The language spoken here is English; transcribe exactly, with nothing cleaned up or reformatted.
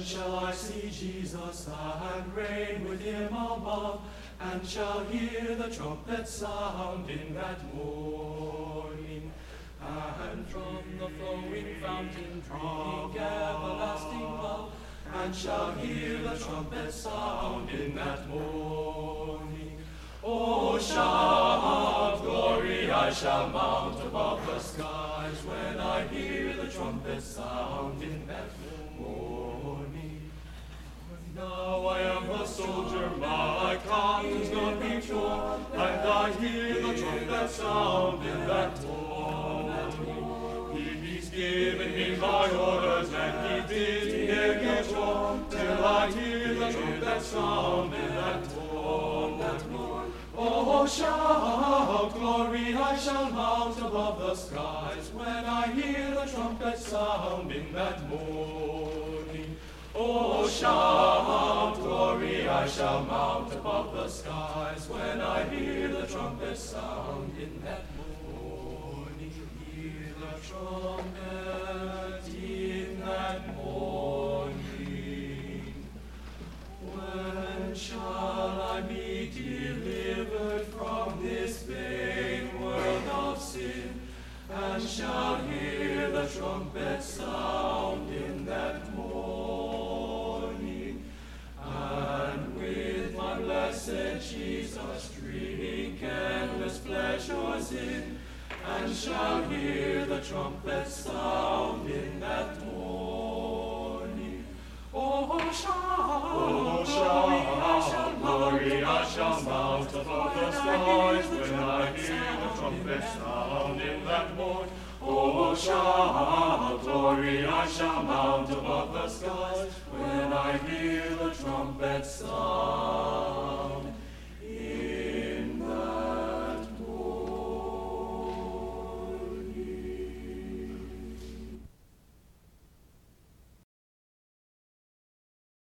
shall I see Jesus and reign with him above, and shall hear the trumpet sound in that morning. And from the flowing fountain drink everlasting love, and shall hear the trumpet sound in that morning. Oh, shout glory, I shall mount above the skies when I hear the trumpet sound in that morning. Now I am a soldier, my conscience not be pure, and I hear the trumpet sound in that morning. He's given me my orders, and he bids me ne'er get wrong, till I hear the trumpet sound in that morning. Oh, shout glory, I shall mount above the skies when I hear the trumpet sound in that morning. Oh, shout glory, I shall mount above the skies when I hear the trumpet sound in that morning. Hear the trumpet in that morning. When shall I be delivered from this vain world of sin, and shall hear the trumpet sound in that morning? And with my blessed Jesus drink endless pleasures in, and shall hear the trumpet sound in that morning. Oh, shout, oh, shout, glory, I shall mount above the skies when I hear the trumpet sound in that morning. Oh, shout, glory, I shall mount above the skies when I hear the trumpet sound.